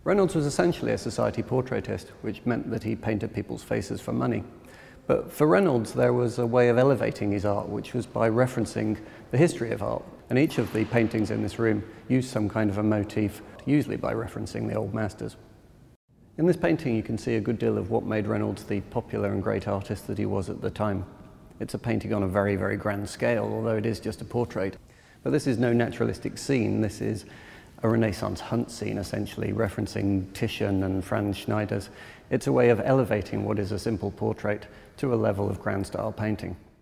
Reynolds was essentially a society portraitist, which meant that he painted people's faces for money. But for Reynolds, there was a way of elevating his art, which was by referencing the history of art. And each of the paintings in this room used some kind of a motif, usually by referencing the old masters. In this painting, you can see a good deal of what made Reynolds the popular and great artist that he was at the time. It's a painting on a very, very grand scale, although it is just a portrait. But this is no naturalistic scene. This is a Renaissance hunt scene, essentially, referencing Titian and Franz Schneiders. It's a way of elevating what is a simple portrait to a level of grand style painting.